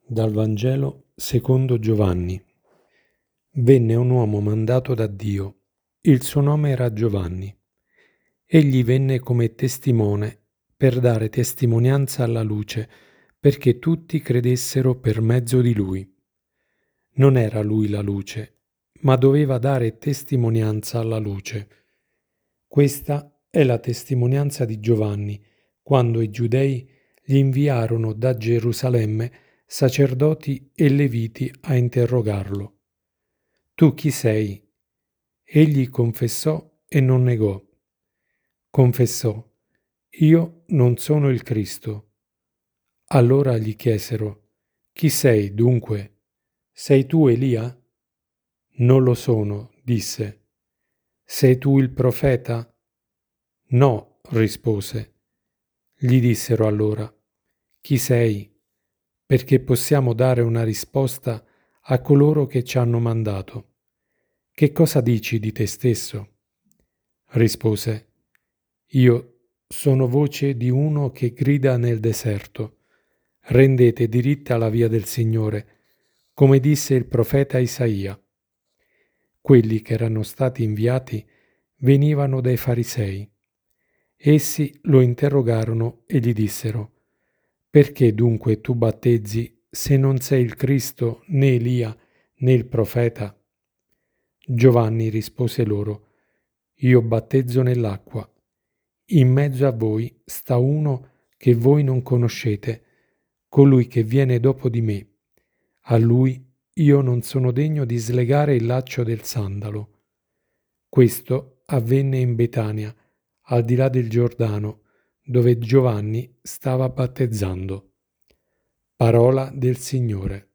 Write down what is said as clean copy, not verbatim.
Dal Vangelo secondo Giovanni. Venne un uomo mandato da Dio. Il suo nome era Giovanni. Egli venne come testimone per dare testimonianza alla luce, perché tutti credessero per mezzo di lui. Non era lui la luce, ma doveva dare testimonianza alla luce. Questa è la testimonianza di Giovanni, quando i giudei gli inviarono da Gerusalemme sacerdoti e leviti a interrogarlo. Tu chi sei? Egli confessò e non negò. Confessò: io non sono il Cristo. Allora gli chiesero: chi sei dunque? Sei tu Elia? Non lo sono, disse. Sei tu il profeta? No, rispose. Gli dissero allora: chi sei? Perché possiamo dare una risposta a coloro che ci hanno mandato. Che cosa dici di te stesso? Rispose: io sono voce di uno che grida nel deserto. Rendete diritta la via del Signore, come disse il profeta Isaia. Quelli che erano stati inviati venivano dai farisei. Essi lo interrogarono e gli dissero: perché dunque tu battezzi se non sei il Cristo, né Elia, né il profeta? Giovanni rispose loro: io battezzo nell'acqua. In mezzo a voi sta uno che voi non conoscete, colui che viene dopo di me. A lui io non sono degno di slegare il laccio del sandalo. Questo avvenne in Betania, al di là del Giordano, dove Giovanni stava battezzando. Parola del Signore.